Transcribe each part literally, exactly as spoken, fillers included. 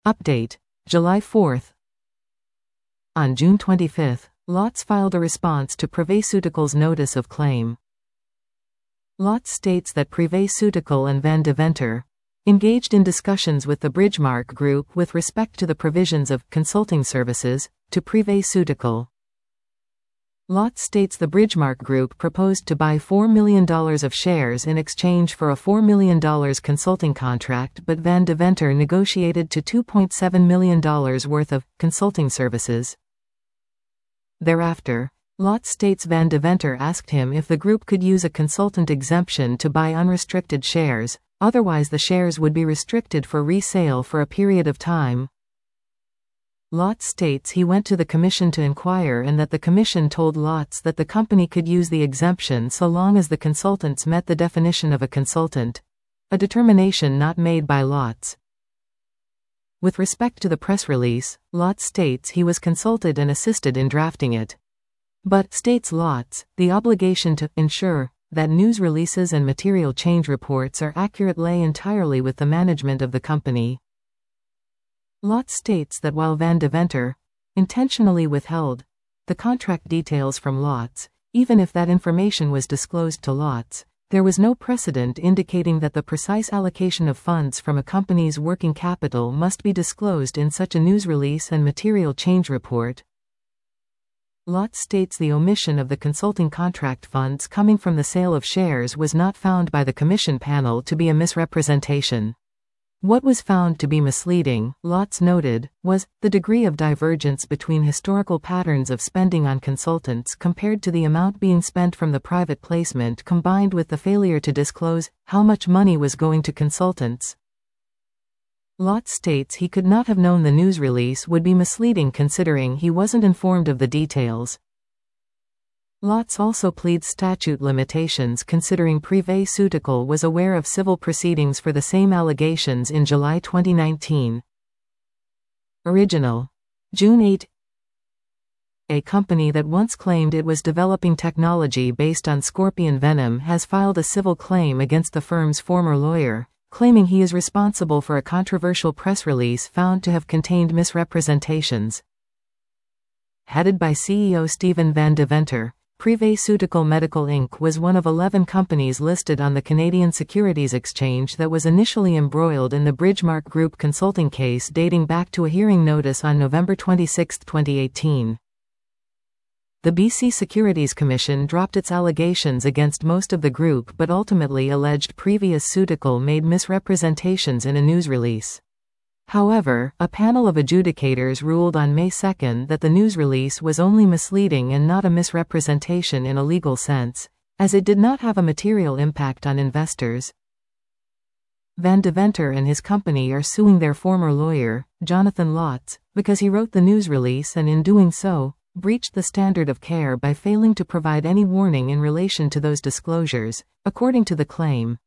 Update, July fourth. On June twenty-fifth, Lotz filed a response to Privaceuticals' notice of claim. Lotz states that Privaceuticals and Van Deventer engaged in discussions with the Bridgemarq Group with respect to the provisions of consulting services to Privaceuticals. Lotz states the Bridgemarq Group proposed to buy four million dollars of shares in exchange for a four million dollars consulting contract, but Van Deventer negotiated to two point seven million dollars worth of consulting services. Thereafter, Lotz states Van Deventer asked him if the group could use a consultant exemption to buy unrestricted shares, otherwise the shares would be restricted for resale for a period of time. Lotz states he went to the commission to inquire and that the commission told Lotz that the company could use the exemption so long as the consultants met the definition of a consultant, a determination not made by Lotz. With respect to the press release, Lotz states he was consulted and assisted in drafting it. But, states Lotz, the obligation to ensure that news releases and material change reports are accurate lay entirely with the management of the company. Lotz states that while Van Deventer intentionally withheld the contract details from Lotz, even if that information was disclosed to Lotz, there was no precedent indicating that the precise allocation of funds from a company's working capital must be disclosed in such a news release and material change report. Lotz states the omission of the consulting contract funds coming from the sale of shares was not found by the commission panel to be a misrepresentation. What was found to be misleading, Lotz noted, was the degree of divergence between historical patterns of spending on consultants compared to the amount being spent from the private placement, combined with the failure to disclose how much money was going to consultants. Lotz states he could not have known the news release would be misleading considering he wasn't informed of the details. Lotz also pleads statute limitations considering Privaceuticals was aware of civil proceedings for the same allegations in July twenty nineteen. Original. June eighth. A company that once claimed it was developing technology based on scorpion venom has filed a civil claim against the firm's former lawyer, claiming he is responsible for a controversial press release found to have contained misrepresentations. Headed by C E O Stephen Van Deventer, Privaceuticals Medical Incorporated was one of eleven companies listed on the Canadian Securities Exchange that was initially embroiled in the Bridgemarq Group consulting case dating back to a hearing notice on November twenty-sixth, twenty eighteen. The B C Securities Commission dropped its allegations against most of the group but ultimately alleged Privaceuticals made misrepresentations in a news release. However, a panel of adjudicators ruled on May second that the news release was only misleading and not a misrepresentation in a legal sense, as it did not have a material impact on investors. Van Deventer and his company are suing their former lawyer, Jonathan Lotz, because he wrote the news release and in doing so, breached the standard of care by failing to provide any warning in relation to those disclosures, according to the claim.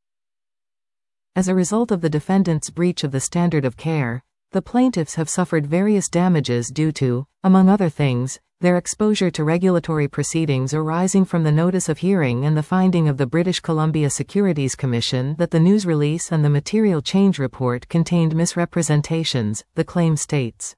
As a result of the defendant's breach of the standard of care, the plaintiffs have suffered various damages due to, among other things, their exposure to regulatory proceedings arising from the notice of hearing and the finding of the British Columbia Securities Commission that the news release and the material change report contained misrepresentations, the claim states.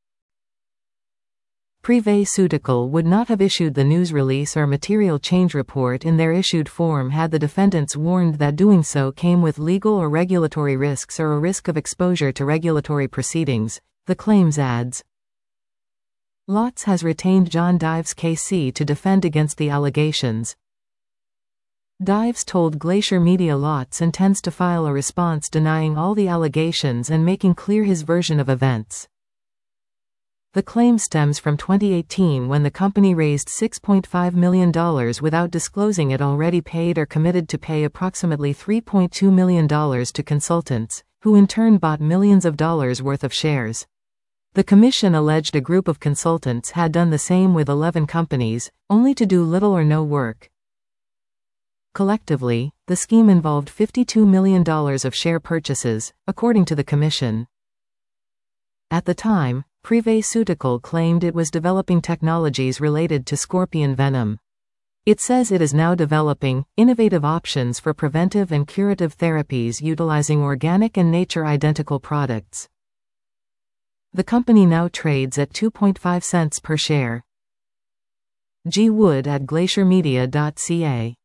Privaceuticals would not have issued the news release or material change report in their issued form had the defendants warned that doing so came with legal or regulatory risks or a risk of exposure to regulatory proceedings, the claims adds. Lotz has retained John Dives K C to defend against the allegations. Dives told Glacier Media Lotz intends to file a response denying all the allegations and making clear his version of events. The claim stems from twenty eighteen when the company raised six point five million dollars without disclosing it already paid or committed to pay approximately three point two million dollars to consultants, who in turn bought millions of dollars worth of shares. The commission alleged a group of consultants had done the same with eleven companies, only to do little or no work. Collectively, the scheme involved fifty-two million dollars of share purchases, according to the commission. At the time, Privaceuticals claimed it was developing technologies related to scorpion venom. It says it is now developing innovative options for preventive and curative therapies utilizing organic and nature-identical products. The company now trades at two point five cents per share. G. Wood at glacier media dot c a